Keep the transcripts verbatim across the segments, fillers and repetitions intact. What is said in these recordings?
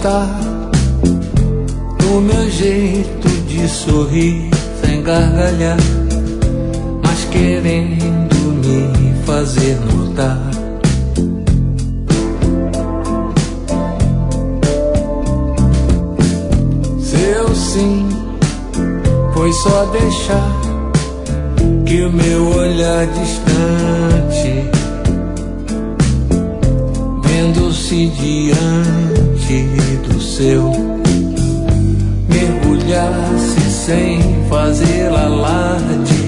gostar do meu jeito de sorrir sem gargalhar, mas querendo me fazer notar. Seu sim foi só deixar que o meu olhar distante, vendo-se diante do seu, mergulhasse sem fazer alarde.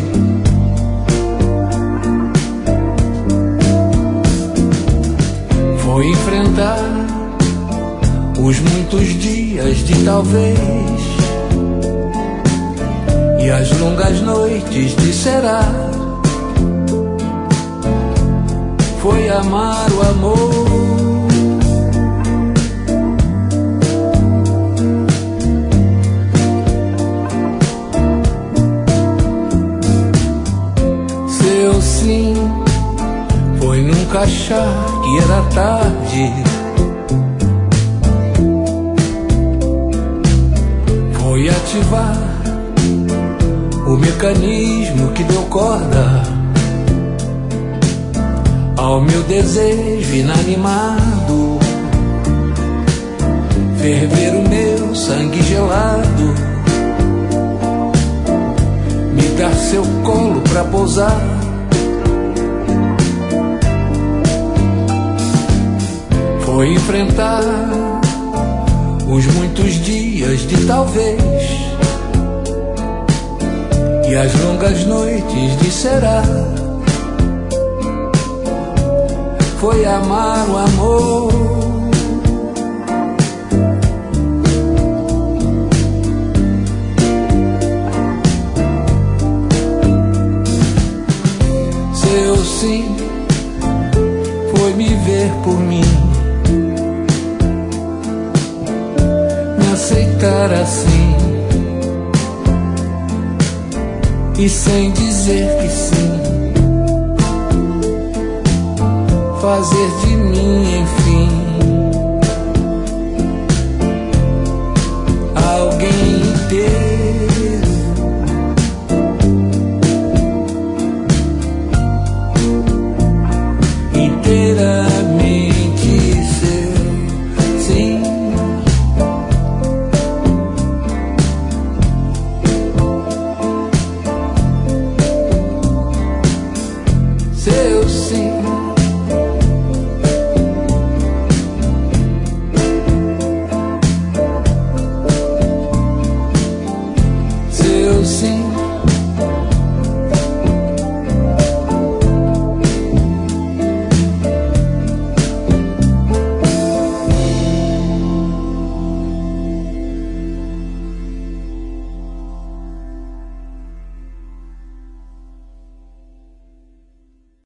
Foi enfrentar os muitos dias de talvez e as longas noites de será. Foi amar o amor. Seu sim foi nunca achar que era tarde. Foi ativar o mecanismo que deu corda ao meu desejo inanimado, ferver o meu sangue gelado, me dar seu colo pra pousar. Foi enfrentar os muitos dias de talvez e as longas noites de será. Foi amar o amor. Seu sim foi me ver por mim, me aceitar assim e sem dizer que sim, fazer de mim, enfim, alguém inteiro, inteiramente seu, sim. Seu sim. Seu sim.